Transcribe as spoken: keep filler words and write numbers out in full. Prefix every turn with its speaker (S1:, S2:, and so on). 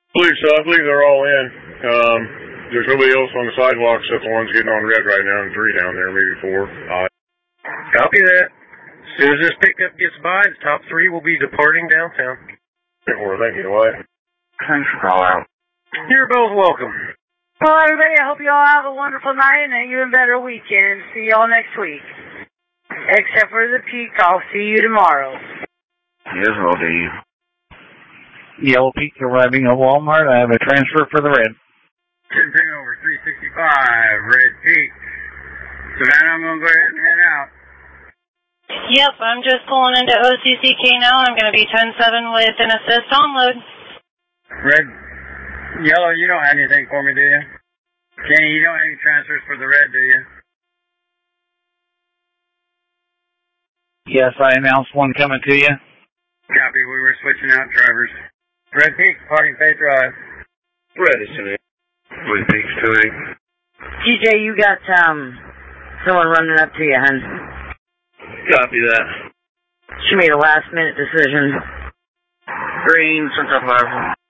S1: I believe so. I believe they're all in. Um, there's nobody else on the sidewalk except the ones getting on red right now, and three down there, maybe four. Uh,
S2: Copy that. As soon as this pickup gets by, the top three will be departing downtown.
S1: Or thank you, Dwight.
S3: Thanks for call out.
S2: You're both welcome.
S4: Well, everybody, I hope you all have a wonderful night and an even better weekend. See you all next week. Except for the peak, I'll see you tomorrow.
S3: Yes, I'll do you.
S5: Yellow Peak arriving at Walmart. I have a transfer for the red.
S6: Ten over three sixty-five, Red Peak. Savannah, I'm going to go ahead and head out.
S7: Yep, I'm just pulling into O C C K now. I'm going to be ten seven with an assist on load.
S6: Red, Yellow, you don't have anything for me, do you? Kenny, you don't have any transfers for the red, do you?
S5: Yes, I announced one coming to you.
S6: Copy, we were switching out drivers. Red Peak, parting Bay Drive.
S2: Red is in it.
S3: Red Peak's two eight.
S4: T J, you got um someone running up to you, hun.
S2: Copy that.
S4: She made a last minute decision.
S3: Green, Central Plaza.